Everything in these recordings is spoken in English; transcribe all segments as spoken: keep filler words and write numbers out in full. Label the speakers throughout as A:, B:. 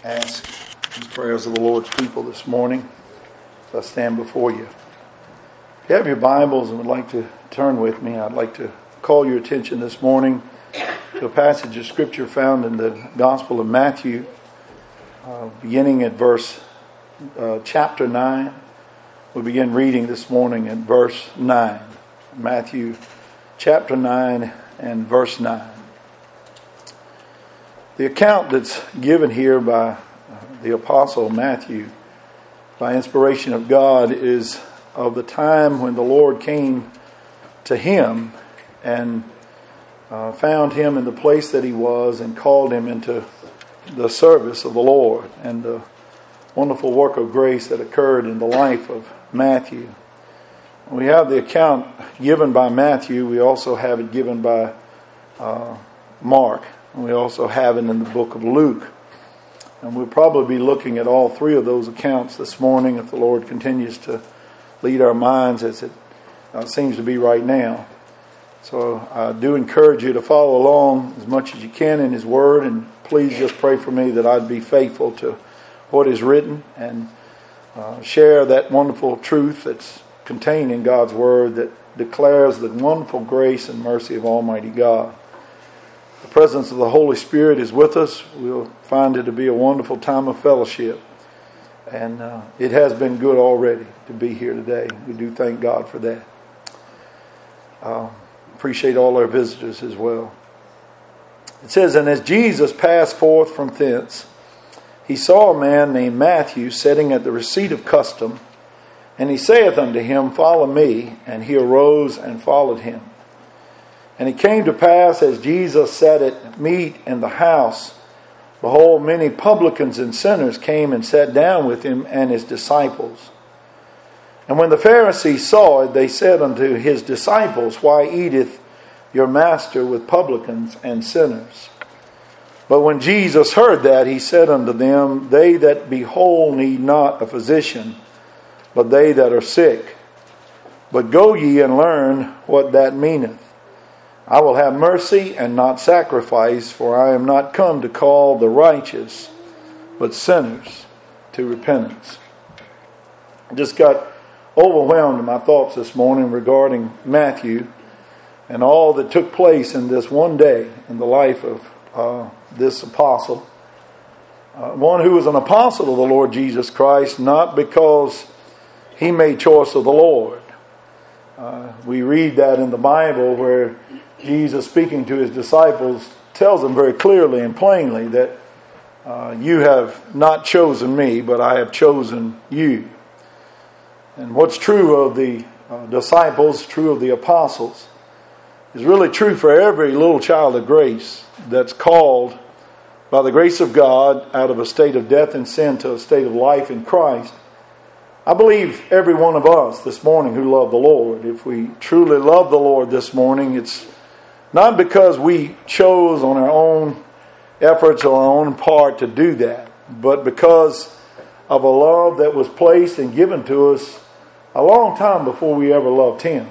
A: ask the prayers of the Lord's people this morning as I stand before you. If you have your Bibles and would like to turn with me, I'd like to call your attention this morning to a passage of Scripture found in the Gospel of Matthew, uh, beginning at verse uh, chapter nine. We'll begin reading this morning at verse nine. Matthew chapter nine and verse nine. The account that's given here by the Apostle Matthew, by inspiration of God, is of the time when the Lord came to him and uh, found him in the place that he was and called him into the service of the Lord, and the wonderful work of grace that occurred in the life of Matthew. We have the account given by Matthew. We also have it given by uh, Mark. And we also have it in the book of Luke. And we'll probably be looking at all three of those accounts this morning if the Lord continues to lead our minds as it uh, seems to be right now. So I do encourage you to follow along as much as you can in His Word, and please just pray for me that I'd be faithful to what is written and uh, share that wonderful truth that's contained in God's Word that declares the wonderful grace and mercy of Almighty God. The presence of the Holy Spirit is with us. We'll find it to be a wonderful time of fellowship. And uh, it has been good already to be here today. We do thank God for that. Uh, appreciate all our visitors as well. It says, "And as Jesus passed forth from thence, he saw a man named Matthew sitting at the receipt of custom. And he saith unto him, Follow me. And he arose and followed him. And it came to pass, as Jesus sat at meat in the house, behold, many publicans and sinners came and sat down with him and his disciples. And when the Pharisees saw it, they said unto his disciples, Why eateth your master with publicans and sinners? But when Jesus heard that, he said unto them, They that be whole need not a physician, but they that are sick. But go ye and learn what that meaneth. I will have mercy and not sacrifice, for I am not come to call the righteous, but sinners to repentance." I just got overwhelmed in my thoughts this morning regarding Matthew and all that took place in this one day in the life of uh, this apostle. Uh, one who was an apostle of the Lord Jesus Christ, not because he made choice of the Lord. Uh, we read that in the Bible where Jesus, speaking to his disciples, tells them very clearly and plainly that uh, you have not chosen me, but I have chosen you. And what's true of the uh, disciples, true of the apostles, is really true for every little child of grace that's called by the grace of God out of a state of death and sin to a state of life in Christ. I believe every one of us this morning who love the Lord, if we truly love the Lord this morning, it's not because we chose on our own efforts or our own part to do that, but because of a love that was placed and given to us a long time before we ever loved Him.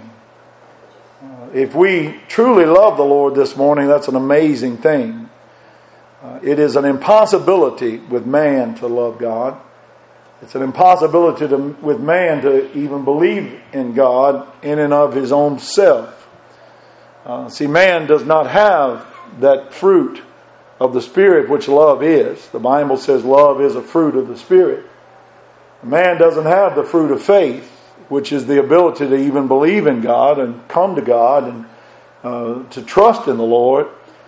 A: Uh, if we truly love the Lord this morning, that's an amazing thing. Uh, it is an impossibility with man to love God. It's an impossibility to, with man to even believe in God in and of his own self. Uh, see, man does not have that fruit of the Spirit which love is. The Bible says love is a fruit of the Spirit. Man doesn't have the fruit of faith, which is the ability to even believe in God and come to God and uh, to trust in the Lord.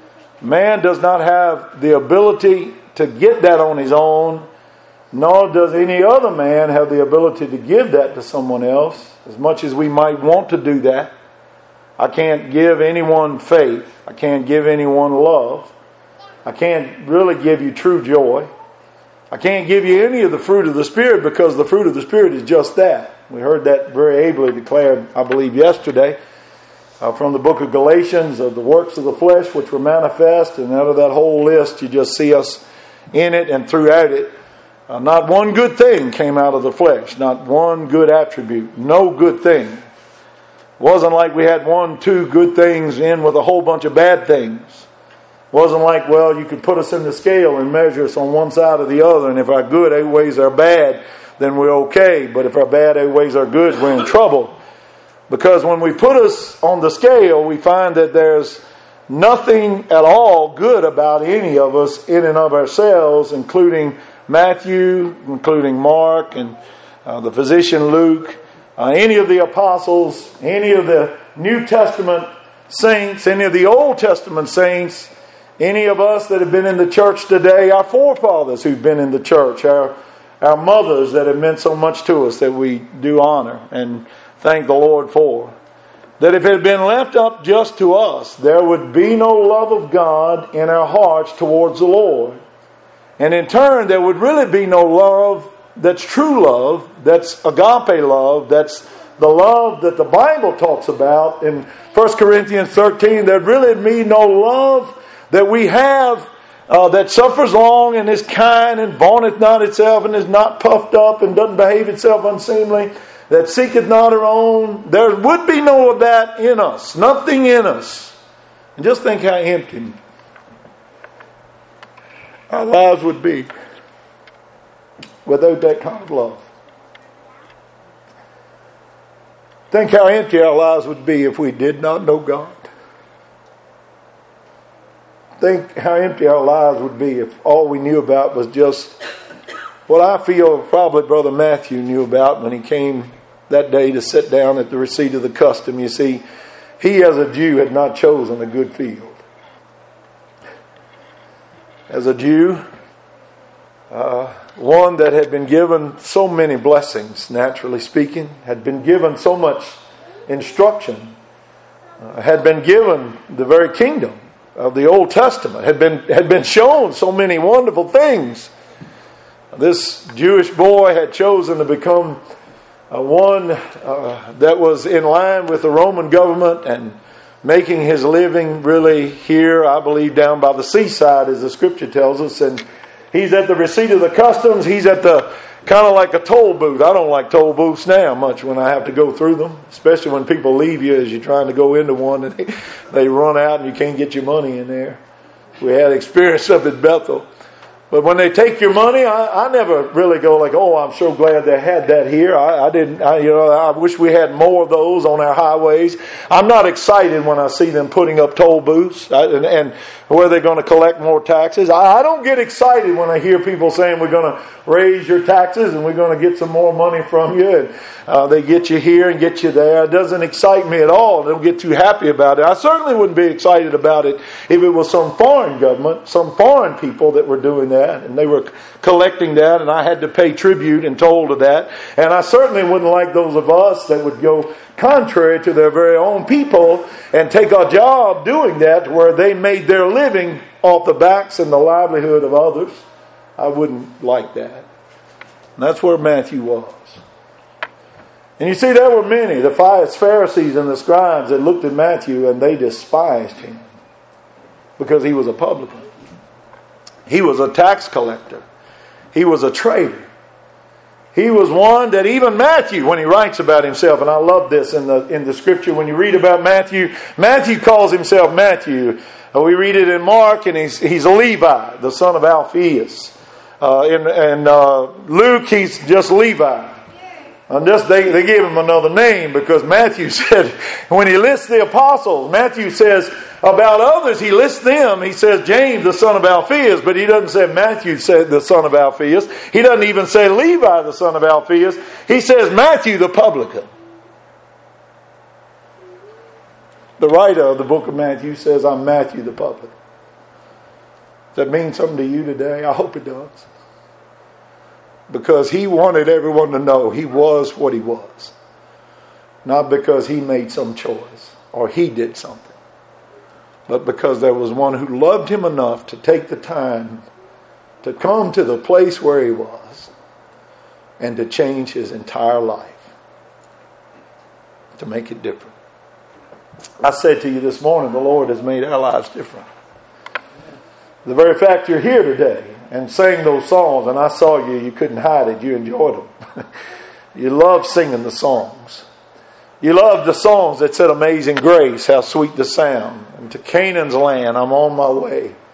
A: Man does not have the ability to get that on his own, nor does any other man have the ability to give that to someone else, as much as we might want to do that. I can't give anyone faith. I can't give anyone love. I can't really give you true joy. I can't give you any of the fruit of the Spirit, because the fruit of the Spirit is just that. We heard that very ably declared, I believe, yesterday uh, from the book of Galatians, of the works of the flesh which were manifest. And out of that whole list, you just see us in it and throughout it. Uh, not one good thing came out of the flesh. Not one good attribute. No good thing. It wasn't like we had one, two good things in with a whole bunch of bad things. Wasn't like, well, you could put us in the scale and measure us on one side or the other, and if our good outweighs our bad, then we're okay. But if our bad outweighs our good, we're in trouble. Because when we put us on the scale, we find that there's nothing at all good about any of us in and of ourselves, including Matthew, including Mark, and uh, the physician Luke, uh, any of the apostles, any of the New Testament saints, any of the Old Testament saints, any of us that have been in the church today, our forefathers who've been in the church, our, our mothers that have meant so much to us that we do honor and thank the Lord for. That if it had been left up just to us, there would be no love of God in our hearts towards the Lord. And in turn, there would really be no love that's true love, that's agape love, that's the love that the Bible talks about in First Corinthians thirteen. There'd really be no love that we have uh, that suffers long and is kind and vaunteth not itself and is not puffed up and doesn't behave itself unseemly, that seeketh not her own. There would be no of that in us. Nothing in us. And just think how empty our lives would be without that kind of love. Think how empty our lives would be if we did not know God. Think how empty our lives would be if all we knew about was just what I feel probably Brother Matthew knew about when he came that day to sit down at the receipt of the custom. You see, he as a Jew had not chosen a good field. As a Jew, uh, one that had been given so many blessings, naturally speaking, had been given so much instruction, uh, had been given the very kingdom of the Old Testament, had been had been shown so many wonderful things. This Jewish boy had chosen to become uh, one uh, that was in line with the Roman government and making his living really here, I believe, down by the seaside, as the Scripture tells us. And he's at the receipt of the customs. He's at the kind of like a toll booth. I don't like toll booths now much when I have to go through them, especially when people leave you as you're trying to go into one and they, they run out and you can't get your money in there. We had experience up at Bethel. But when they take your money, I, I never really go like, oh, I'm so glad they had that here. I, I didn't, I, you know, I wish we had more of those on our highways. I'm not excited when I see them putting up toll booths I, and, and where they're going to collect more taxes. I, I don't get excited when I hear people saying we're going to raise your taxes and we're going to get some more money from you. And uh, they get you here and get you there. It doesn't excite me at all. I don't get too happy about it. I certainly wouldn't be excited about it if it was some foreign government, some foreign people that were doing that. And they were collecting that, and I had to pay tribute and toll to that. And I certainly wouldn't like those of us that would go contrary to their very own people and take a job doing that where they made their living off the backs and the livelihood of others. I wouldn't like that. And that's where Matthew was. And you see, there were many, the Pharisees and the scribes, that looked at Matthew and they despised him because he was a publican. He was a tax collector. He was a traitor. He was one that even Matthew, when he writes about himself, and I love this in the in the scripture, when you read about Matthew, Matthew calls himself Matthew. We read it in Mark, and he's he's Levi, the son of Alphaeus. Uh, in in uh, Luke, he's just Levi. And just they, they gave him another name because Matthew said, when he lists the apostles, Matthew says about others, he lists them. He says James, the son of Alphaeus, but he doesn't say Matthew, said the son of Alphaeus. He doesn't even say Levi, the son of Alphaeus. He says Matthew, the publican. The writer of the book of Matthew says, I'm Matthew, the publican. Does that mean something to you today? I hope it does. Because he wanted everyone to know he was what he was. Not because he made some choice or he did something. But because there was one who loved him enough to take the time to come to the place where he was and to change his entire life. To make it different. I said to you this morning, the Lord has made our lives different. The very fact you're here today and sang those songs, and I saw you, you couldn't hide it, you enjoyed them. You loved singing the songs. You loved the songs that said Amazing Grace, how sweet the sound. And to Canaan's land, I'm on my way.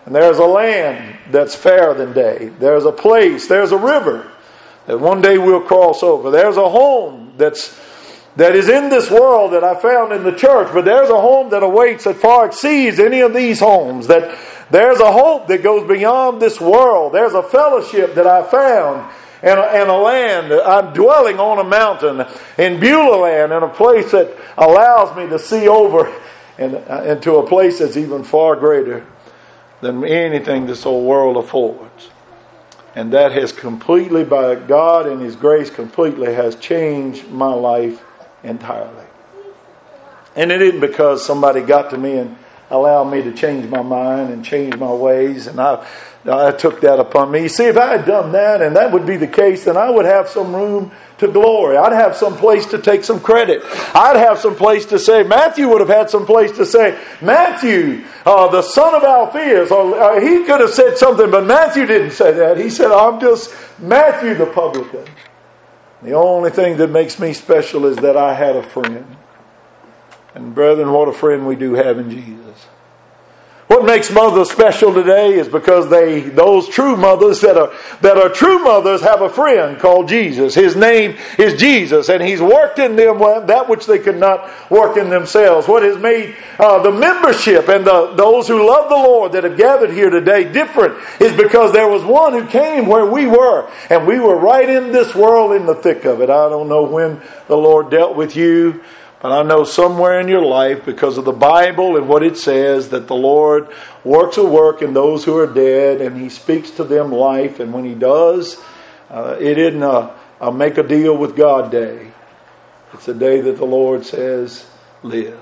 A: And there's a land that's fairer than day. There's a place, there's a river that one day we'll cross over. There's a home that's that is in this world that I found in the church, but there's a home that awaits that far exceeds any of these homes. That there's a hope that goes beyond this world. There's a fellowship that I found and a, and a land. I'm dwelling on a mountain in Beulah land, in a place that allows me to see over and into a place that's even far greater than anything this whole world affords. And that has completely, by God and His grace, completely has changed my life entirely. And it isn't because somebody got to me and allowed me to change my mind and change my ways, and I I took that upon me. You see, if I had done that, and that would be the case, then I would have some room to glory. I'd have some place to take some credit. I'd have some place to say, Matthew would have had some place to say, Matthew, uh, the son of Alphaeus, or uh, he could have said something, but Matthew didn't say that. He said, I'm just Matthew the publican. The only thing that makes me special is that I had a friend. And brethren, what a friend we do have in Jesus. What makes mothers special today is because they, those true mothers that are that are true mothers, have a friend called Jesus. His name is Jesus, and He's worked in them that which they could not work in themselves. What has made uh, the membership and the, those who love the Lord that have gathered here today different is because there was one who came where we were, and we were right in this world in the thick of it. I don't know when the Lord dealt with you, but I know somewhere in your life, because of the Bible and what it says, that the Lord works a work in those who are dead, and He speaks to them life. And when He does, uh, it isn't a, a make a deal with God day. It's a day that the Lord says, live.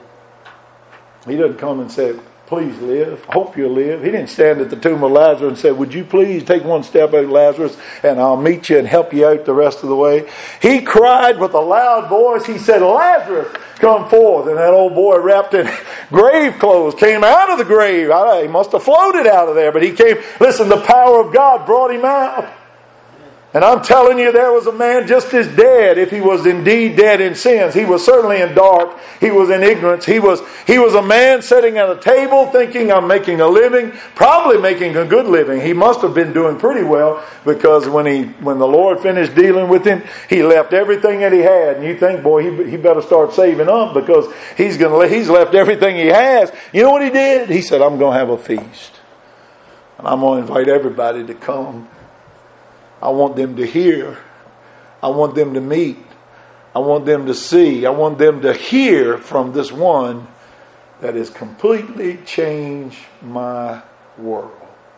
A: He doesn't come and say, please live. Hope you'll live. He didn't stand at the tomb of Lazarus and say, would you please take one step out, Lazarus, and I'll meet you and help you out the rest of the way. He cried with a loud voice. He said, Lazarus, come forth. And that old boy, wrapped in grave clothes, came out of the grave. He must have floated out of there, but he came. Listen, the power of God brought him out. And I'm telling you, there was a man just as dead, if he was indeed dead in sins. He was certainly in dark. He was in ignorance. He was he was a man sitting at a table thinking, I'm making a living, probably making a good living. He must have been doing pretty well, because when he when the Lord finished dealing with him, He left everything that he had. And you think, boy, he, he better start saving up, because he's gonna he's left everything he has. You know what he did? He said, I'm going to have a feast. And I'm going to invite everybody to come. I want them to hear. I want them to meet. I want them to see. I want them to hear from this one that has completely changed my world.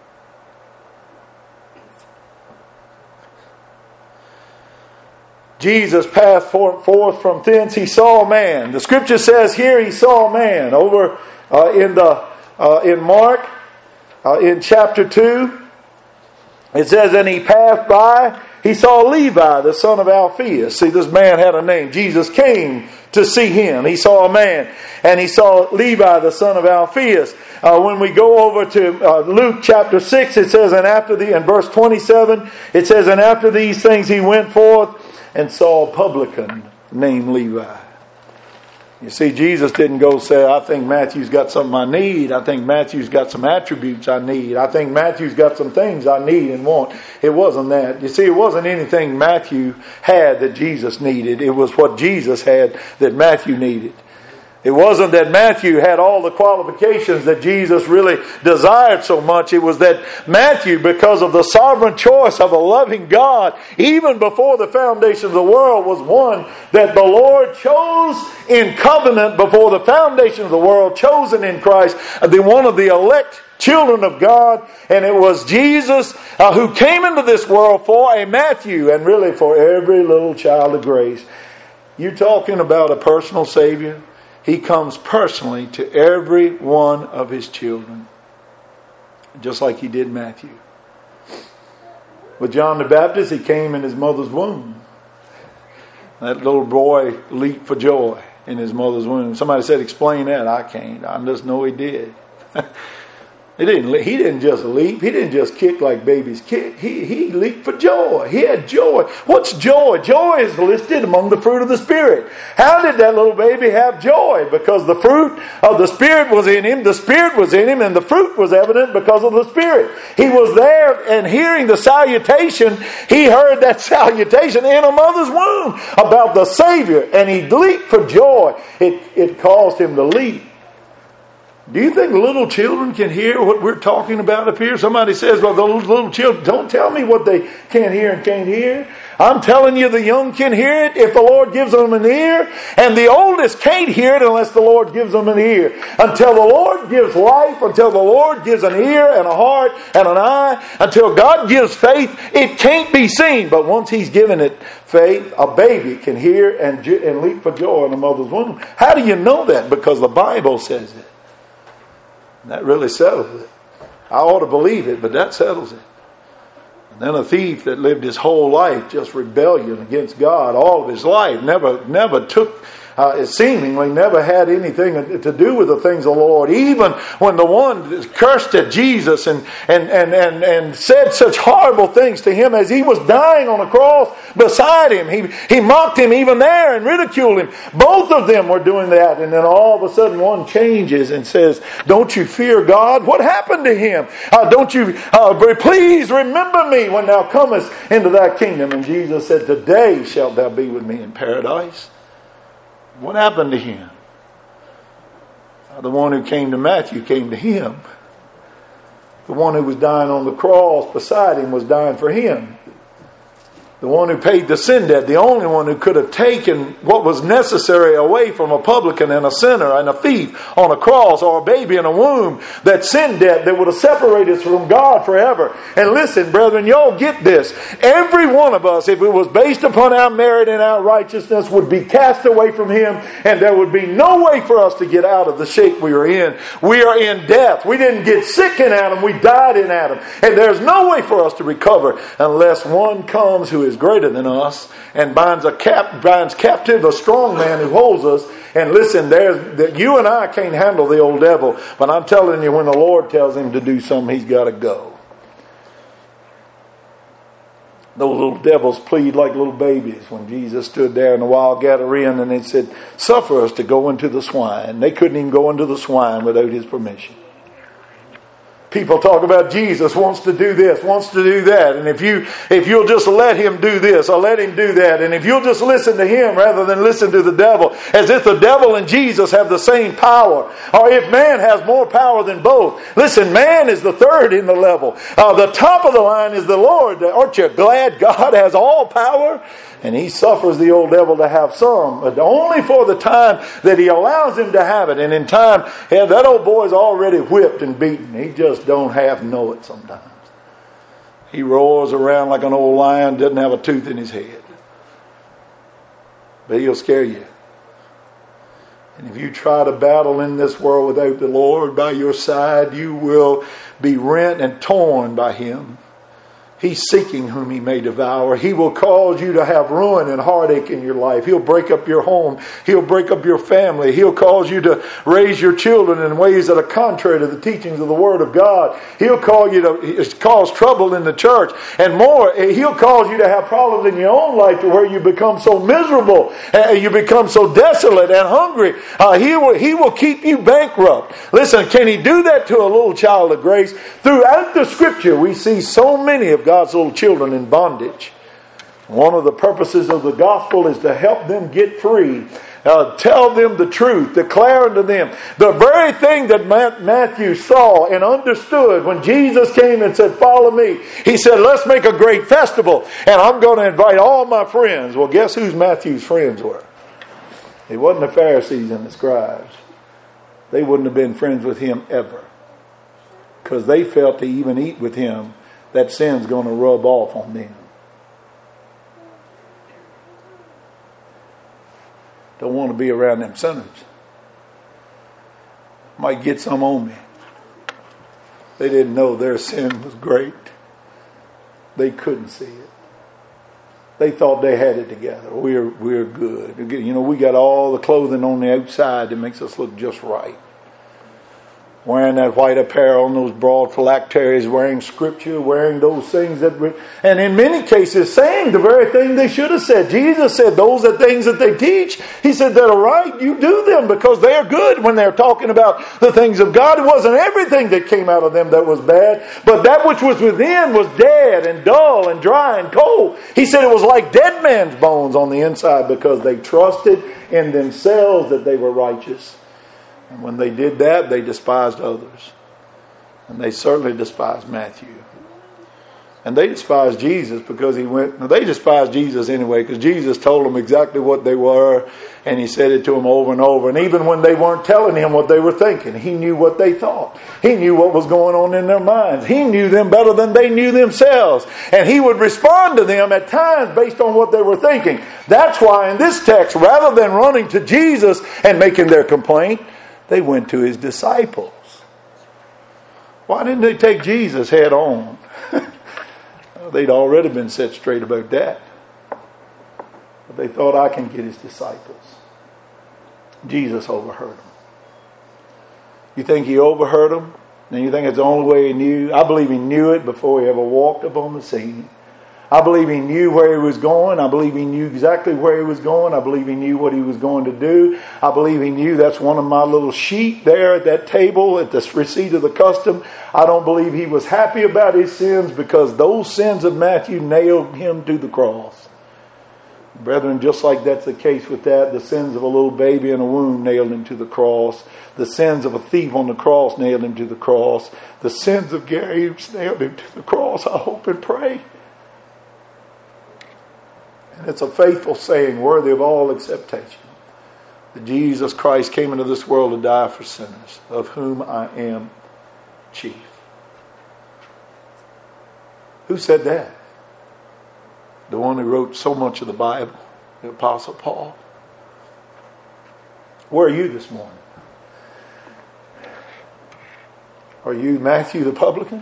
A: Jesus passed forth from thence. He saw a man. The scripture says here He saw a man. Over uh, in the uh, in Mark, uh, in chapter two, it says, and he passed by, he saw Levi, the son of Alphaeus. See, this man had a name. Jesus came to see him. He saw a man, and he saw Levi, the son of Alphaeus. Uh, when we go over to uh, Luke chapter six, it says, and after the, in verse twenty-seven, it says, and after these things he went forth and saw a publican named Levi. You see, Jesus didn't go say, I think Matthew's got something I need. I think Matthew's got some attributes I need. I think Matthew's got some things I need and want. It wasn't that. You see, it wasn't anything Matthew had that Jesus needed. It was what Jesus had that Matthew needed. It wasn't that Matthew had all the qualifications that Jesus really desired so much. It was that Matthew, because of the sovereign choice of a loving God, even before the foundation of the world, was one that the Lord chose in covenant before the foundation of the world, chosen in Christ, the one of the elect children of God. And it was Jesus uh, who came into this world for a Matthew, and really for every little child of grace. You're talking about a personal Savior. He comes personally to every one of His children, just like He did Matthew. With John the Baptist, He came in his mother's womb. That little boy leaped for joy in his mother's womb. Somebody said, explain that. I can't. I just know he did. He didn't, he didn't just leap. He didn't just kick like babies kick. He, he leaped for joy. He had joy. What's joy? Joy is listed among the fruit of the Spirit. How did that little baby have joy? Because the fruit of the Spirit was in him. The Spirit was in him. And the fruit was evident because of the Spirit. He was there and hearing the salutation. He heard that salutation in a mother's womb about the Savior. And he leaped for joy. It, it caused him to leap. Do you think little children can hear what we're talking about up here? Somebody says, well, those little children, don't tell me what they can't hear and can't hear. I'm telling you the young can hear it if the Lord gives them an ear. And the oldest can't hear it unless the Lord gives them an ear. Until the Lord gives life, until the Lord gives an ear and a heart and an eye, until God gives faith, it can't be seen. But once He's given it faith, a baby can hear and, and leap for joy in a mother's womb. How do you know that? Because the Bible says it. That really settles it. I ought to believe it, but that settles it. And then a thief that lived his whole life just rebellion against God all of his life, never never took, uh, seemingly never had anything to do with the things of the Lord. Even when the one cursed at Jesus and, and, and, and, and said such horrible things to him as he was dying on the cross beside him. He, he mocked him even there and ridiculed him. Both of them were doing that. And then all of a sudden one changes and says, don't you fear God? What happened to him? Uh, don't you, uh, please remember me when thou comest into thy kingdom. And Jesus said, today shalt thou be with me in paradise. What happened to him? Uh, the one who came to Matthew came to him. The one who was dying on the cross beside him was dying for him. The one who paid the sin debt, the only one who could have taken what was necessary away from a publican and a sinner and a thief on a cross, or a baby in a womb, that sin debt that would have separated us from God forever. And listen, brethren, y'all get this. Every one of us, if it was based upon our merit and our righteousness, would be cast away from Him, and there would be no way for us to get out of the shape we are in. We are in death. We didn't get sick in Adam. We died in Adam. And there's no way for us to recover unless one comes who is is greater than us and binds a cap binds captive a strong man who holds us. And listen, there's that you and I can't handle the old devil, but I'm telling you, when the Lord tells him to do something, he's got to go. Those little devils plead like little babies when Jesus stood there in the wild Gadarean and they said, suffer us to go into the swine. They couldn't even go into the swine without his permission. People talk about Jesus wants to do this, wants to do that. And if you, if you'll just let him do this or let him do that. And if you'll just listen to him rather than listen to the devil. As if the devil and Jesus have the same power. Or if man has more power than both. Listen, man is the third in the level. Uh, the top of the line is the Lord. Aren't you glad God has all power? And he suffers the old devil to have some, but only for the time that he allows him to have it. And in time, yeah, that old boy's already whipped and beaten. He just don't half know it sometimes. He roars around like an old lion, doesn't have a tooth in his head. But he'll scare you. And if you try to battle in this world without the Lord by your side, you will be rent and torn by him. He's seeking whom he may devour. He will cause you to have ruin and heartache in your life. He'll break up your home. He'll break up your family. He'll cause you to raise your children in ways that are contrary to the teachings of the Word of God. He'll call you to cause trouble in the church. And more, he'll cause you to have problems in your own life to where you become so miserable and you become so desolate and hungry. Uh, he will, he will keep you bankrupt. Listen, can he do that to a little child of grace? Throughout the Scripture, we see so many of God's little children in bondage. One of the purposes of the gospel is to help them get free. Uh, tell them the truth. Declare unto them the very thing that Matthew saw and understood when Jesus came and said, follow me. He said, let's make a great festival and I'm going to invite all my friends. Well, guess who's Matthew's friends were? It wasn't the Pharisees and the scribes. They wouldn't have been friends with him ever. Because they felt to even eat with him, that sin's going to rub off on them. Don't want to be around them sinners. Might get some on me. They didn't know their sin was great. They couldn't see it. They thought they had it together. We're, we're good. You know, we got all the clothing on the outside that makes us look just right. wearing that white apparel and those broad phylacteries, wearing scripture, wearing those things that, we, and in many cases saying the very thing they should have said. Jesus said those are things that they teach. He said that are right, you do them because they are good when they're talking about the things of God. It wasn't everything that came out of them that was bad, but that which was within was dead and dull and dry and cold. He said it was like dead man's bones on the inside because they trusted in themselves that they were righteous. And when they did that, they despised others. And they certainly despised Matthew. And they despised Jesus because he went... Now they despised Jesus anyway because Jesus told them exactly what they were. And he said it to them over and over. And even when they weren't telling him what they were thinking, he knew what they thought. He knew what was going on in their minds. He knew them better than they knew themselves. And he would respond to them at times based on what they were thinking. That's why in this text, rather than running to Jesus and making their complaint, they went to his disciples. Why didn't they take Jesus head on? They'd already been set straight about that. But they thought, I can get his disciples. Jesus overheard them. You think he overheard them? And you think it's the only way he knew? I believe he knew it before he ever walked upon the scene. I believe he knew where he was going. I believe he knew exactly where he was going. I believe he knew what he was going to do. I believe he knew that's one of my little sheep there at that table at the receipt of the custom. I don't believe he was happy about his sins because those sins of Matthew nailed him to the cross. Brethren, just like that's the case with that, the sins of a little baby in a womb nailed him to the cross. The sins of a thief on the cross nailed him to the cross. The sins of Gary Hoops nailed him to the cross. I hope and pray. And it's a faithful saying, worthy of all acceptation, that Jesus Christ came into this world to die for sinners, of whom I am chief. Who said that? The one who wrote so much of the Bible, the Apostle Paul. Where are you this morning? Are you Matthew the publican?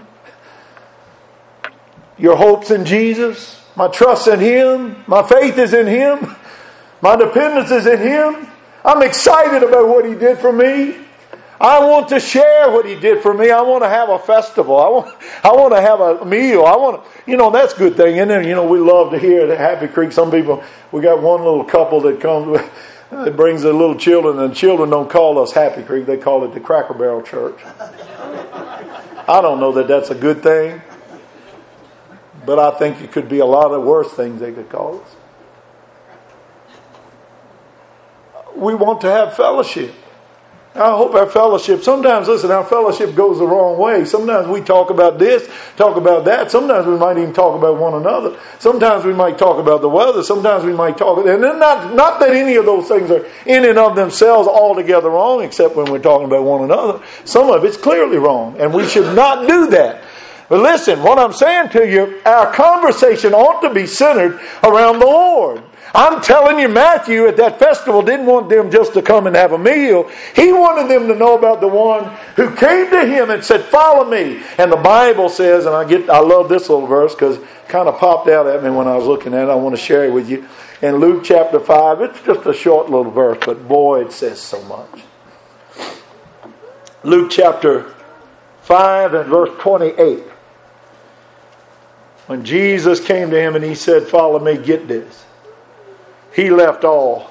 A: Your hope's in Jesus? My trust in him. My faith is in him. My dependence is in him. I'm excited about what he did for me. I want to share what he did for me. I want to have a festival. I want, I want to have a meal. I want to, you know, that's a good thing. And then, you know, we love to hear at Happy Creek. Some people, we got one little couple that comes, that brings their little children, and children don't call us Happy Creek. They call it the Cracker Barrel Church. I don't know that that's a good thing. But I think it could be a lot of worse things they could call us. We want to have fellowship. I hope our fellowship, sometimes, listen, our fellowship goes the wrong way. Sometimes we talk about this, talk about that. Sometimes we might even talk about one another. Sometimes we might talk about the weather. Sometimes we might talk, and not, not that any of those things are in and of themselves altogether wrong, except when we're talking about one another. Some of it's clearly wrong, and we should not do that. But listen, what I'm saying to you, our conversation ought to be centered around the Lord. I'm telling you, Matthew at that festival didn't want them just to come and have a meal. He wanted them to know about the one who came to him and said, follow me. And the Bible says, and I get, I love this little verse because it kind of popped out at me when I was looking at it. I want to share it with you. In Luke chapter five, it's just a short little verse, but boy, it says so much. Luke chapter five and verse twenty-eight. When Jesus came to him and he said, follow me, get this. He left all.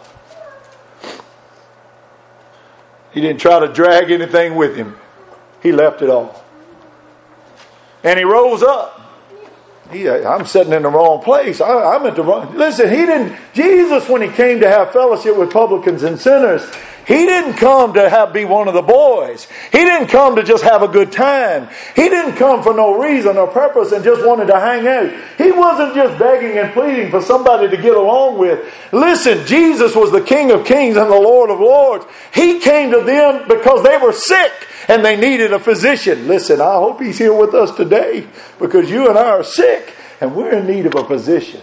A: He didn't try to drag anything with him. He left it all. And he rose up. He, I'm sitting in the wrong place. I, I'm at the wrong... Listen, he didn't... Jesus, when he came to have fellowship with publicans and sinners, he didn't come to have be one of the boys. He didn't come to just have a good time. He didn't come for no reason or purpose and just wanted to hang out. He wasn't just begging and pleading for somebody to get along with. Listen, Jesus was the King of Kings and the Lord of Lords. He came to them because they were sick and they needed a physician. Listen, I hope he's here with us today because you and I are sick and we're in need of a physician.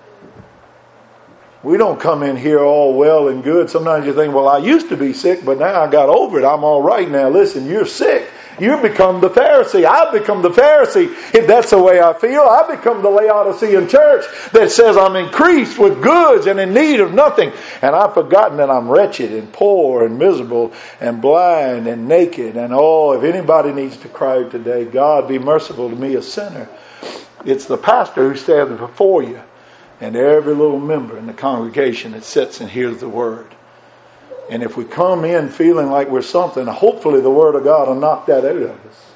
A: We don't come in here all well and good. Sometimes you think, well, I used to be sick, but now I got over it. I'm all right now. Listen, you're sick You become the Pharisee. I've become the Pharisee. If that's the way I feel, I become the Laodicean church that says I'm increased with goods and in need of nothing. And I've forgotten that I'm wretched and poor and miserable and blind and naked. And oh, if anybody needs to cry today, God be merciful to me, a sinner. It's the pastor who stands before you and every little member in the congregation that sits and hears the word. And if we come in feeling like we're something, hopefully the Word of God will knock that out of us.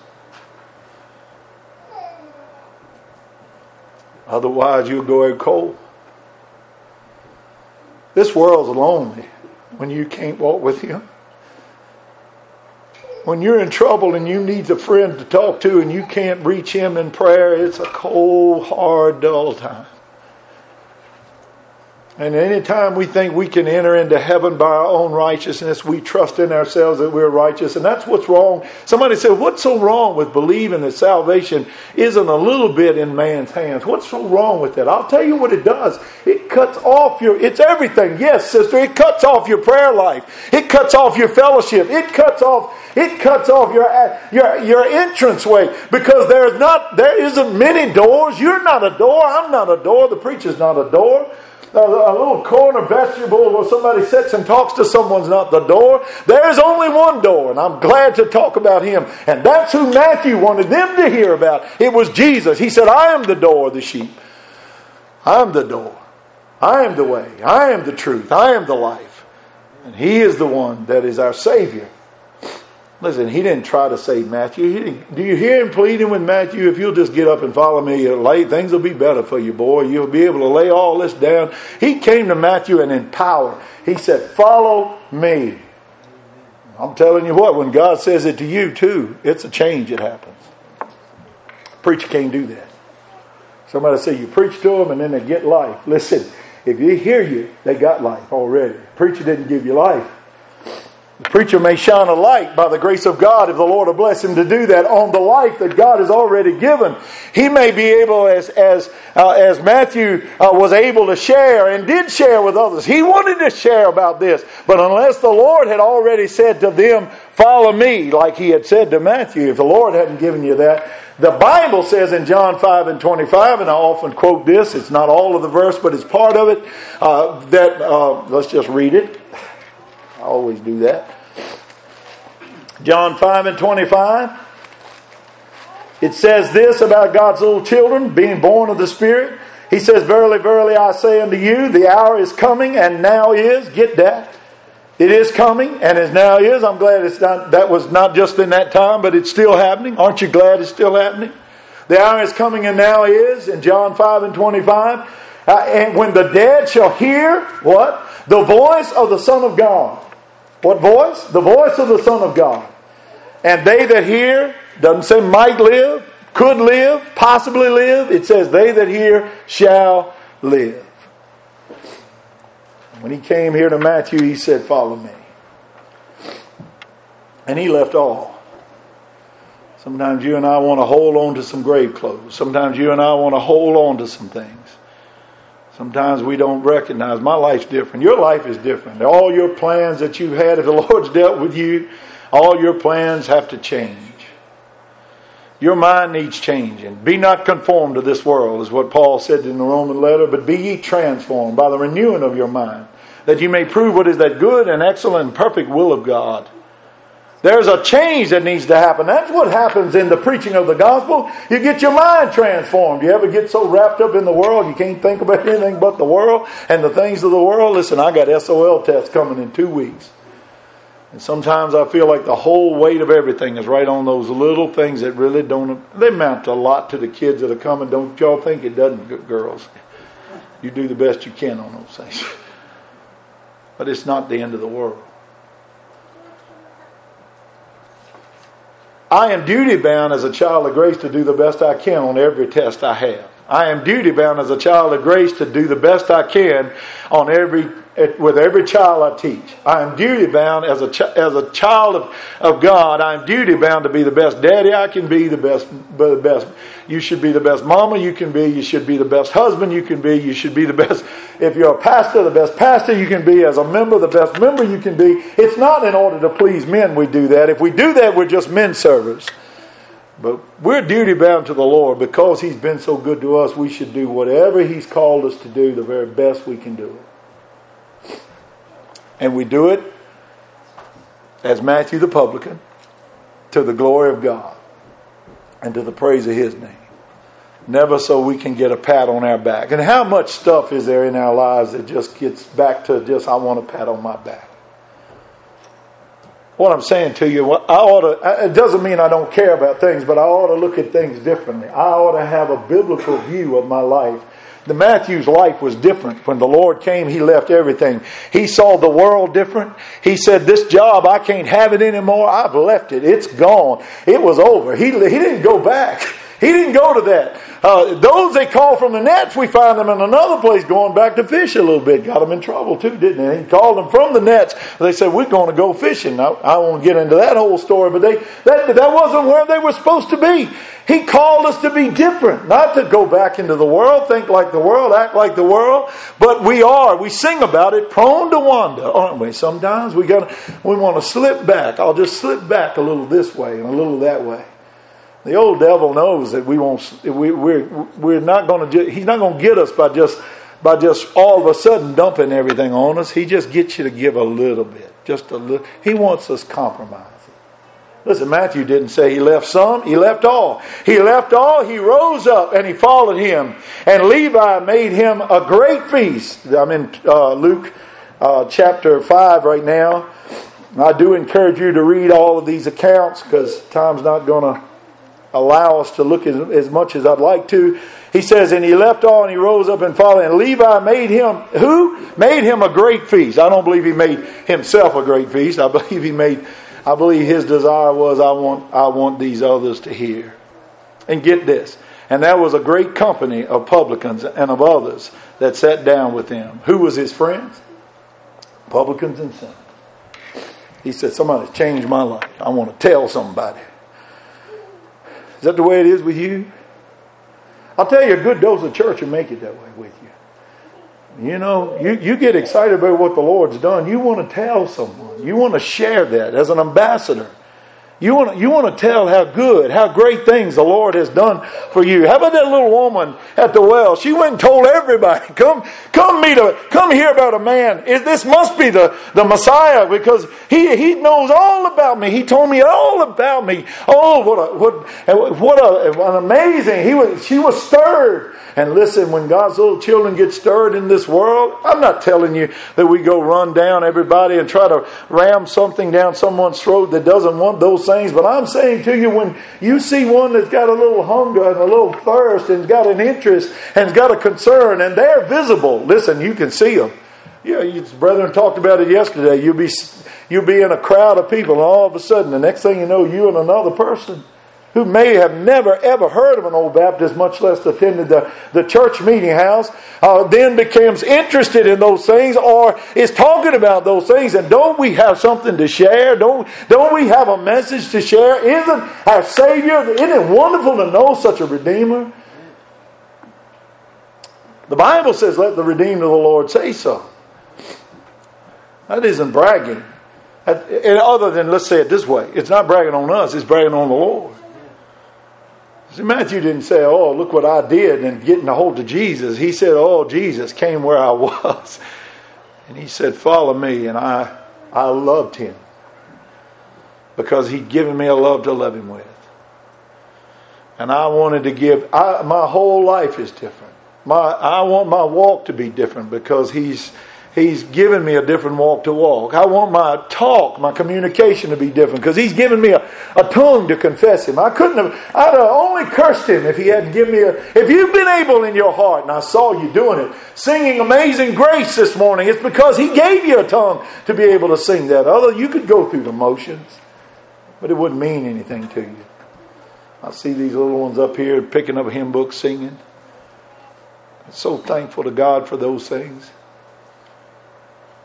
A: Otherwise, you'll go out cold. This world's lonely when you can't walk with Him. When you're in trouble and you need a friend to talk to and you can't reach Him in prayer, it's a cold, hard, dull time. And any time we think we can enter into heaven by our own righteousness, we trust in ourselves that we're righteous. And that's what's wrong. Somebody said, what's so wrong with believing that salvation isn't a little bit in man's hands? What's so wrong with that? I'll tell you what it does. It cuts off your, it's everything. Yes, sister, it cuts off your prayer life. It cuts off your fellowship. It cuts off, it cuts off your, your, your entranceway. Because there's not, there isn't many doors. You're not a door. I'm not a door. The preacher's not a door. A, a little corner vestibule where somebody sits and talks to someone's not the door. There's only one door, and I'm glad to talk about Him. And that's who Matthew wanted them to hear about. It was Jesus. He said, I am the door of the sheep. I am the door. I am the way. I am the truth. I am the life. And He is the one that is our Savior. Listen, He didn't try to save Matthew. He didn't, do you hear Him pleading with Matthew? If you'll just get up and follow me, lay, things will be better for you, boy. You'll be able to lay all this down. He came to Matthew and in power. He said, follow me. I'm telling you what, when God says it to you too, it's a change that happens. Preacher can't do that. Somebody say you preach to them and then they get life. Listen, if you hear you, they got life already. Preacher didn't give you life. The preacher may shine a light by the grace of God if the Lord will bless him to do that on the life that God has already given. He may be able, as as uh, as Matthew uh, was able to share and did share with others. He wanted to share about this. But unless the Lord had already said to them, follow me, like He had said to Matthew, if the Lord hadn't given you that, the Bible says in John five and twenty-five, and I often quote this, it's not all of the verse, but it's part of it, uh, that, uh, let's just read it. I always do that. John five and twenty-five. It says this about God's little children being born of the Spirit. He says, verily, verily, I say unto you, the hour is coming and now is. Get that? It is coming and is now is. I'm glad it's not, that was not just in that time, but it's still happening. Aren't you glad it's still happening? The hour is coming and now is in John five and twenty-five. Uh, and when the dead shall hear, what? The voice of the Son of God. What voice? The voice of the Son of God. And they that hear, doesn't say might live, could live, possibly live. It says they that hear shall live. When He came here to Matthew, He said, follow me. And He left all. Sometimes you and I want to hold on to some grave clothes. Sometimes you and I want to hold on to some things. Sometimes we don't recognize my life's different. Your life is different. All your plans that you've had, if the Lord's dealt with you, all your plans have to change. Your mind needs changing. Be not conformed to this world, is what Paul said in the Roman letter, but be ye transformed by the renewing of your mind, that you may prove what is that good and excellent and perfect will of God. There's a change that needs to happen. That's what happens in the preaching of the gospel. You get your mind transformed. You ever get so wrapped up in the world you can't think about anything but the world and the things of the world? Listen, I got S O L tests coming in two weeks. And sometimes I feel like the whole weight of everything is right on those little things that really don't, they amount a lot to the kids that are coming. Don't y'all think it doesn't, girls? You do the best you can on those things. But it's not the end of the world. I am duty bound as a child of grace to do the best I can on every test I have. I am duty bound as a child of grace to do the best I can on every with every child I teach. I am duty bound as a ch- as a child of, of God. I am duty bound to be the best daddy I can be, the best, the best. You should be the best mama you can be. You should be the best husband you can be. You should be the best. If you're a pastor, the best pastor you can be. As a member, the best member you can be. It's not in order to please men we do that. If we do that, we're just men servers. But we're duty bound to the Lord because He's been so good to us. We should do whatever He's called us to do, the very best we can do it. And we do it as Matthew the publican, to the glory of God and to the praise of His name. Never so we can get a pat on our back. And how much stuff is there in our lives that just gets back to just, I want a pat on my back? What I'm saying to you, I ought to, it doesn't mean I don't care about things, but I ought to look at things differently. I ought to have a biblical view of my life. The Matthew's life was different. When the Lord came, he left everything. He saw the world different. He said, this job, I can't have it anymore. I've left it. It's gone. It was over. He, he didn't go back. He didn't go to that. Uh, those they called from the nets, we find them in another place going back to fish a little bit. Got them in trouble too, didn't they? He called them from the nets. They said, we're going to go fishing. Now, I won't get into that whole story, but they that, that wasn't where they were supposed to be. He called us to be different, not to go back into the world, think like the world, act like the world. But we are. We sing about it, prone to wander, aren't we? Sometimes we got we want to slip back. I'll just slip back a little this way and a little that way. The old devil knows that we won't. We, we're we're not going to. He's not going to get us by just by just all of a sudden dumping everything on us. He just gets you to give a little bit, just a little. He wants us compromising. Listen, Matthew didn't say he left some. He left all. He left all. He rose up and he followed him. And Levi made him a great feast. I'm in uh, Luke uh, chapter five right now. I do encourage you to read all of these accounts because time's not going to allow us to look as, as much as I'd like to. He says, and he left all and he rose up and followed. And Levi made him, who? Made him a great feast. I don't believe he made himself a great feast. I believe he made, I believe his desire was, I want, I want these others to hear. And get this. And there was a great company of publicans and of others that sat down with him. Who was his friends? Publicans and sinners. He said, somebody's changed my life. I want to tell somebody. Is that the way it is with you? I'll tell you, a good dose of church will make it that way with you. You know, you, you get excited about what the Lord's done. You want to tell someone. You want to share that as an ambassador. You want to, you want to tell how good, how great things the Lord has done for you. How about that little woman at the well? She went and told everybody, come come meet a, come hear about a man. This must be the, the Messiah because he, he knows all about me. He told me all about me. Oh, what a, what, what a, an amazing, he was, she was stirred. And listen, when God's little children get stirred in this world, I'm not telling you that we go run down everybody and try to ram something down someone's throat that doesn't want those things. But I'm saying to you, when you see one that's got a little hunger and a little thirst and got an interest and got a concern and they're visible, listen, you can see them. Yeah, you, brethren talked about it yesterday. You'll be, you'll be in a crowd of people and all of a sudden, the next thing you know, you and another person who may have never ever heard of an old Baptist, much less attended the, the church meeting house, uh, then becomes interested in those things or is talking about those things. And don't we have something to share? Don't, don't we have a message to share? Isn't our Savior, isn't it wonderful to know such a Redeemer? The Bible says, let the redeemed of the Lord say so. That isn't bragging. And other than, let's say it this way, it's not bragging on us, it's bragging on the Lord. See, Matthew didn't say, oh, look what I did and getting a hold of Jesus. He said, oh, Jesus came where I was. And he said, follow me. And I, I loved him because he'd given me a love to love him with. And I wanted to give, I, my whole life is different. My, I want my walk to be different because he's He's given me a different walk to walk. I want my talk, my communication to be different because he's given me a, a tongue to confess him. I couldn't have, I'd have only cursed him if he hadn't given me a, if you've been able in your heart, and I saw you doing it, singing Amazing Grace this morning, it's because he gave you a tongue to be able to sing that. Other, you could go through the motions, but it wouldn't mean anything to you. I see these little ones up here picking up hymn books, singing. I'm so thankful to God for those things.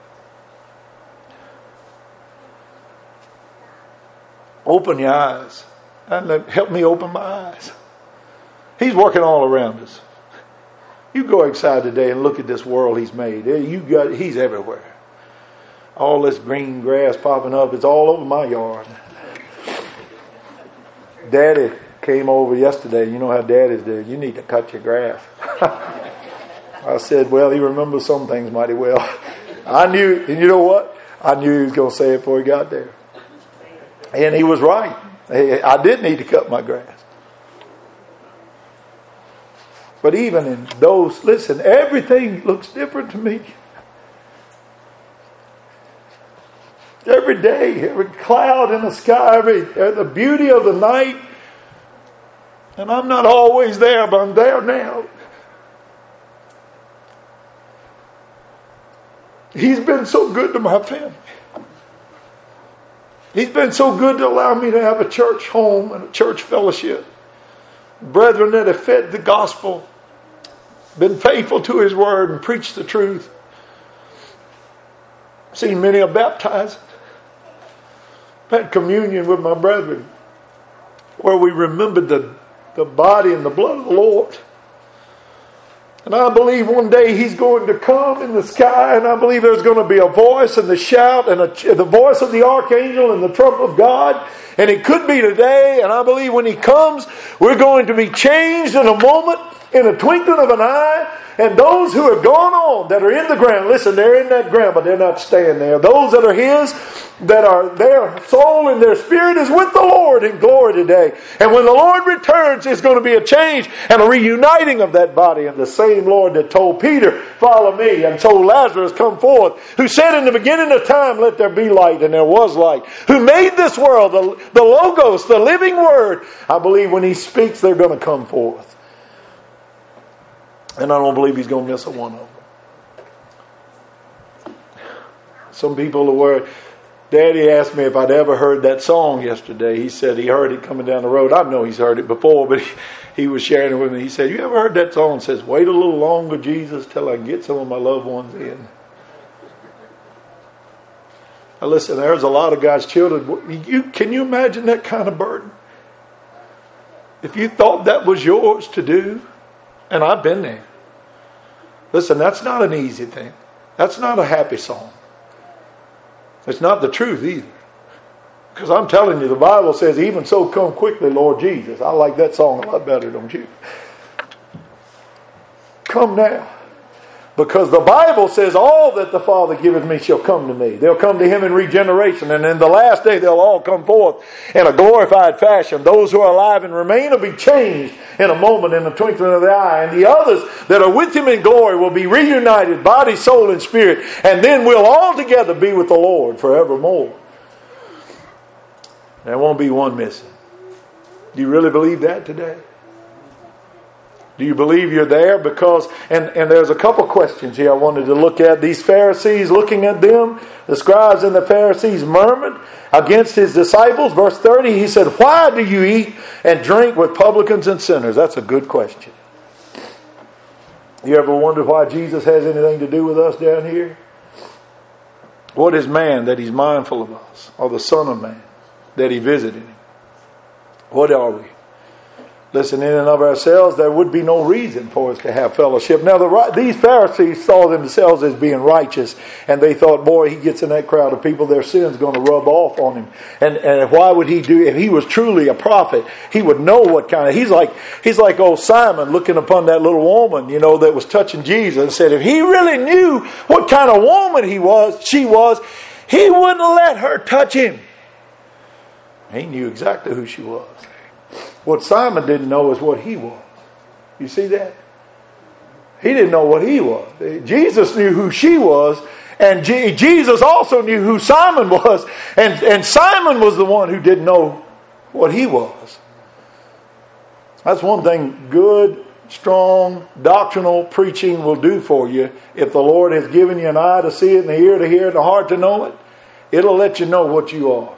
A: Open your eyes. And let, help me open my eyes. He's working all around us. You go outside today and look at this world He's made. You got, He's everywhere. All this green grass popping up. It's all over my yard. Daddy came over yesterday. You know how daddies do. You need to cut your grass. I said, well, he remembers some things mighty well. I knew, and you know what? I knew he was going to say it before he got there. And he was right. I did need to cut my grass. But even in those, listen, everything looks different to me. Every day, every cloud in the sky, every the beauty of the night. And I'm not always there, but I'm there now. He's been so good to my family. He's been so good to allow me to have a church home and a church fellowship. Brethren that have fed the gospel, been faithful to His word and preached the truth. Seen many are baptized. Had communion with my brethren where we remembered the, the body and the blood of the Lord. And I believe one day He's going to come in the sky, and I believe there's going to be a voice and the shout and a, the voice of the archangel and the trump of God. And it could be today, and I believe when He comes, we're going to be changed in a moment, in a twinkling of an eye. And those who have gone on, that are in the ground, listen, they're in that ground, but they're not staying there. Those that are His, that are their soul and their spirit is with the Lord in glory today. And when the Lord returns, there's going to be a change and a reuniting of that body. And the same Lord that told Peter, follow me, and told Lazarus, come forth, who said in the beginning of time, let there be light, and there was light, who made this world, the, the Logos, the living Word. I believe when He speaks, they're going to come forth. And I don't believe He's going to miss a one of them. Some people were, Daddy asked me if I'd ever heard that song yesterday. He said he heard it coming down the road. I know he's heard it before, but he, he was sharing it with me. He said, you ever heard that song? It says, wait a little longer, Jesus, till I get some of my loved ones in. Now listen, there's a lot of God's children. You, can you imagine that kind of burden? If you thought that was yours to do, and I've been there. Listen, that's not an easy thing. That's not a happy song. It's not the truth either. Because I'm telling you, the Bible says, even so come quickly, Lord Jesus. I like that song a lot better, don't you? Come now. Because the Bible says, all that the Father giveth me shall come to me. They'll come to Him in regeneration. And in the last day, they'll all come forth in a glorified fashion. Those who are alive and remain will be changed in a moment, in the twinkling of the eye. And the others that are with Him in glory will be reunited, body, soul, and spirit. And then we'll all together be with the Lord forevermore. There won't be one missing. Do you really believe that today? Do you believe you're there? Because, and, and there's a couple questions here I wanted to look at. These Pharisees, looking at them, the scribes and the Pharisees murmured against His disciples. Verse thirty, He said, why do you eat and drink with publicans and sinners? That's a good question. You ever wonder why Jesus has anything to do with us down here? What is man that He's mindful of us? Or the Son of Man that He visited Him? What are we? Listen, in and of ourselves, there would be no reason for us to have fellowship. Now, the, these Pharisees saw themselves as being righteous, and they thought, boy, he gets in that crowd of people, their sin's going to rub off on him. And and why would he do, if he was truly a prophet, he would know what kind of, he's like, he's like old Simon looking upon that little woman, you know, that was touching Jesus, and said, if he really knew what kind of woman he was, she was, he wouldn't let her touch him. He knew exactly who she was. What Simon didn't know is what he was. You see that? He didn't know what he was. Jesus knew who she was, and G- Jesus also knew who Simon was, and, and Simon was the one who didn't know what he was. That's one thing good, strong, doctrinal preaching will do for you. If the Lord has given you an eye to see it, and an ear to hear it, and a heart to know it, it'll let you know what you are.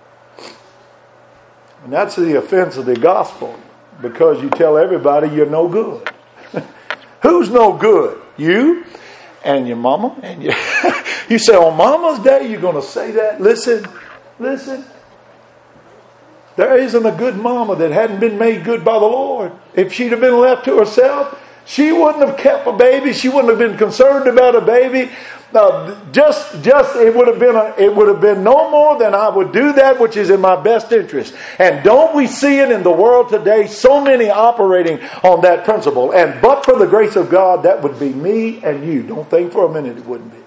A: And that's the offense of the gospel, because you tell everybody you're no good. Who's no good? You and your mama. And you, you say on Mama's Day you're going to say that? Listen, listen. There isn't a good mama that hadn't been made good by the Lord. If she'd have been left to herself, she wouldn't have kept a baby. She wouldn't have been concerned about a baby. Uh, just, just it would have been a, it would have been no more than I would do that which is in my best interest. And don't we see it in the world today? So many operating on that principle. And but for the grace of God, that would be me and you. Don't think for a minute it wouldn't be.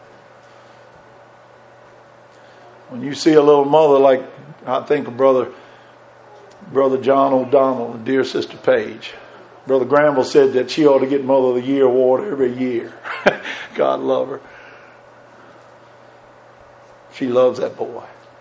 A: When you see a little mother like I think of brother. Brother John O'Donnell and dear Sister Paige. Brother Granville said that she ought to get Mother of the Year award every year. God love her. She loves that boy.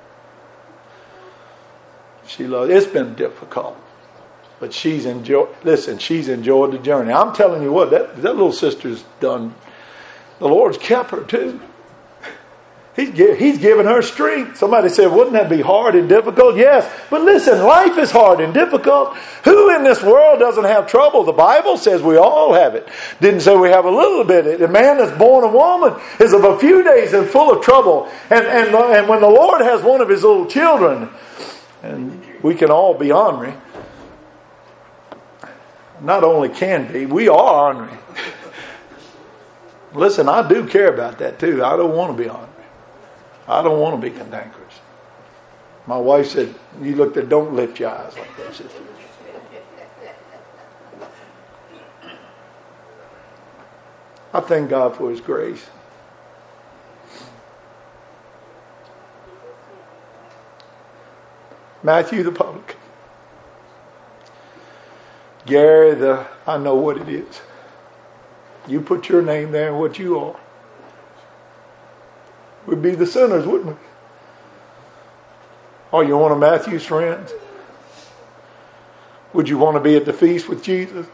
A: She loves. It's been difficult, but she's enjoyed. Listen, she's enjoyed the journey. I'm telling you what, that that little sister's done. The Lord's kept her too. He's, he's given her strength. Somebody said, wouldn't that be hard and difficult? Yes. But listen, life is hard and difficult. Who in this world doesn't have trouble? The Bible says we all have it. Didn't say we have a little bit. A man that's born a woman is of a few days and full of trouble. And, and, and when the Lord has one of his little children, and we can all be ornery. Not only can be, we are ornery. Listen, I do care about that too. I don't want to be ornery. I don't want to be cantankerous. My wife said, you look there, don't lift your eyes like that, sister. I thank God for his grace. Matthew the publican. Gary the, I know what it is. You put your name there and what you are. We'd be the sinners, wouldn't we? Are you one of Matthew's friends? Would you want to be at the feast with Jesus?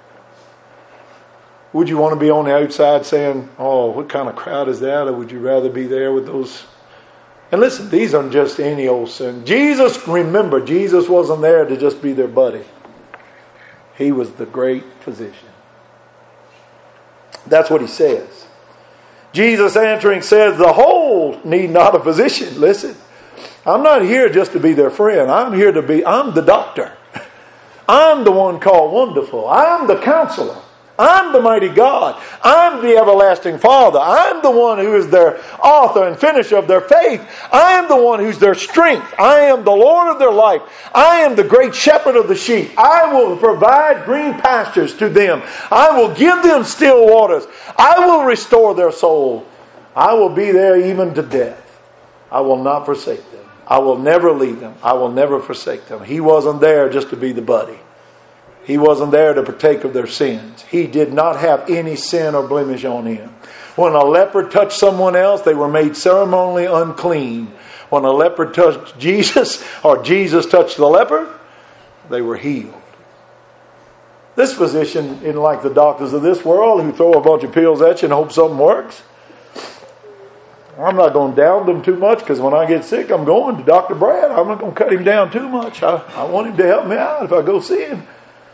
A: Would you want to be on the outside saying, oh, what kind of crowd is that? Or would you rather be there with those? And listen, these aren't just any old sin. Jesus, remember, Jesus wasn't there to just be their buddy. He was the great physician. That's what he says. Jesus answering says, the whole need not a physician. Listen, I'm not here just to be their friend. I'm here to be, I'm the doctor. I'm the one called Wonderful. I'm the counselor. I'm the mighty God. I'm the everlasting Father. I'm the one who is their author and finisher of their faith. I am the one who's their strength. I am the Lord of their life. I am the great shepherd of the sheep. I will provide green pastures to them. I will give them still waters. I will restore their soul. I will be there even to death. I will not forsake them. I will never leave them. I will never forsake them. He wasn't there just to be the buddy. He wasn't there to partake of their sins. He did not have any sin or blemish on him. When a leper touched someone else, they were made ceremonially unclean. When a leper touched Jesus, or Jesus touched the leper, they were healed. This physician isn't like the doctors of this world who throw a bunch of pills at you and hope something works. I'm not going to down them too much because when I get sick, I'm going to Doctor Brad. I'm not going to cut him down too much. I, I want him to help me out if I go see him.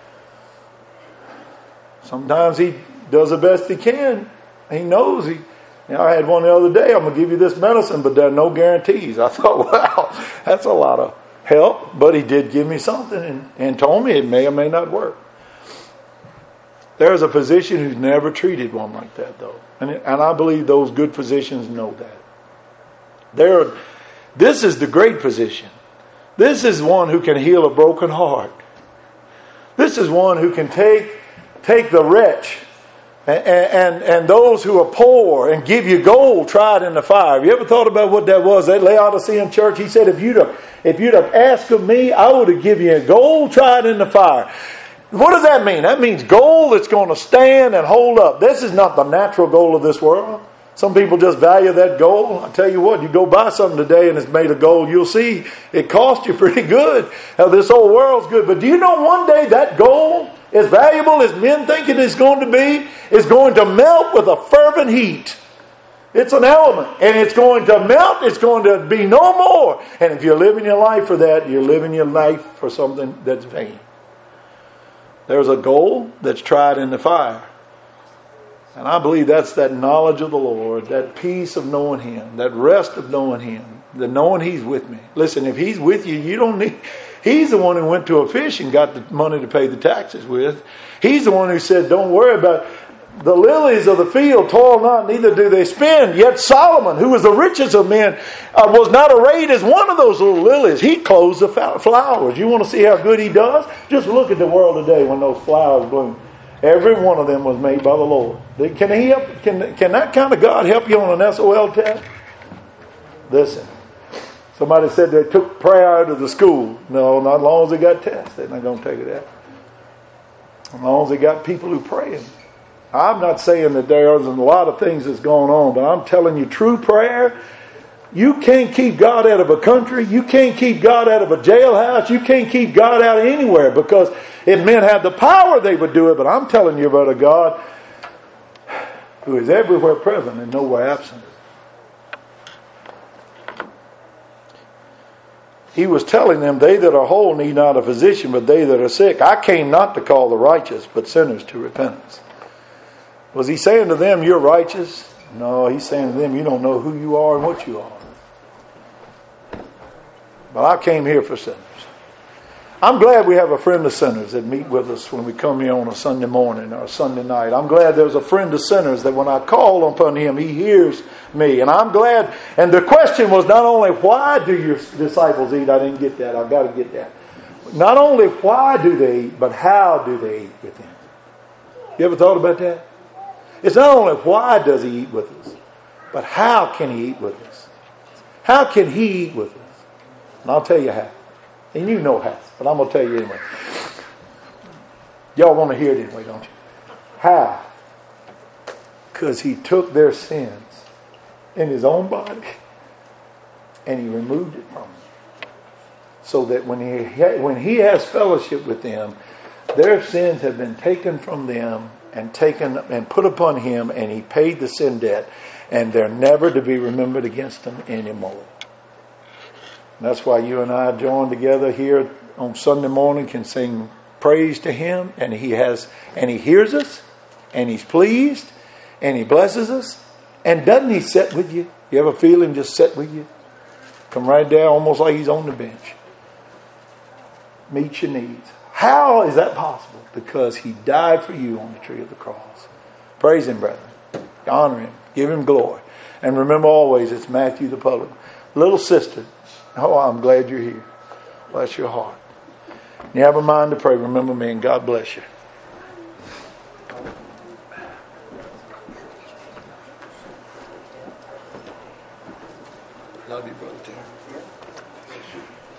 A: Sometimes he does the best he can. He knows he. You know, I had one the other day. I'm going to give you this medicine, but there are no guarantees. I thought, wow, that's a lot of help. But he did give me something and, and told me it may or may not work. There's a physician who's never treated one like that, though. And, and I believe those good physicians know that. There, this is the great physician. This is one who can heal a broken heart. This is one who can take Take the wretch and, and, and those who are poor and give you gold tried in the fire. Have you ever thought about what that was? That Laodicean church, he said, if you'd have, if you'd have asked of me, I would have given you gold tried in the fire. What does that mean? That means gold that's going to stand and hold up. This is not the natural gold of this world. Some people just value that gold. I tell you what, you go buy something today and it's made of gold, you'll see it cost you pretty good. Now, this whole world's good. But do you know one day that gold, as valuable as men think it is going to be, is going to melt with a fervent heat. It's an element. And it's going to melt. It's going to be no more. And if you're living your life for that, you're living your life for something that's vain. There's a gold that's tried in the fire. And I believe that's that knowledge of the Lord, that peace of knowing Him, that rest of knowing Him, the knowing He's with me. Listen, if He's with you, you don't need... He's the one who went to a fish and got the money to pay the taxes with. He's the one who said, don't worry about it. The lilies of the field toil not, neither do they spin. Yet Solomon, who was the richest of men, uh, was not arrayed as one of those little lilies. He clothes the flowers. You want to see how good he does? Just look at the world today when those flowers bloom. Every one of them was made by the Lord. Can he help? Can, can that kind of God help you on an S O L test? Listen. Somebody said they took prayer out of the school. No, not as long as they got tests. They're not going to take it out. As long as they got people who pray. I'm not saying that there isn't a lot of things that's going on, but I'm telling you, true prayer, you can't keep God out of a country. You can't keep God out of a jailhouse. You can't keep God out of anywhere, because if men had the power, they would do it. But I'm telling you about a God who is everywhere present and nowhere absent. He was telling them, they that are whole need not a physician, but they that are sick. I came not to call the righteous, but sinners to repentance. Was he saying to them, you're righteous? No, he's saying to them, you don't know who you are and what you are. But I came here for sinners. I'm glad we have a friend of sinners that meet with us when we come here on a Sunday morning or a Sunday night. I'm glad there's a friend of sinners that when I call upon him, he hears me. And I'm glad. And the question was not only why do your disciples eat? I didn't get that. I've got to get that. Not only why do they eat, but how do they eat with him? You ever thought about that? It's not only why does he eat with us, but how can he eat with us? How can he eat with us? And I'll tell you how. And you know how, but I'm going to tell you anyway. Y'all want to hear it anyway, don't you? How? Because he took their sins in his own body and he removed it from them. So that when he, when he has fellowship with them, their sins have been taken from them and taken and put upon him, and he paid the sin debt, and they're never to be remembered against them anymore. And that's why you and I join together here on Sunday morning, can sing praise to him, and he has and he hears us, and he's pleased, and he blesses us. And doesn't he sit with you? You ever feel him just sit with you? Come right there, almost like he's on the bench. Meet your needs. How is that possible? Because he died for you on the tree of the cross. Praise him, brethren. Honor him. Give him glory. And remember always, it's Matthew the public. Little sister, oh, I'm glad you're here. Bless your heart. You have a mind to pray. Remember me, and God bless you. Love you, brother Tim.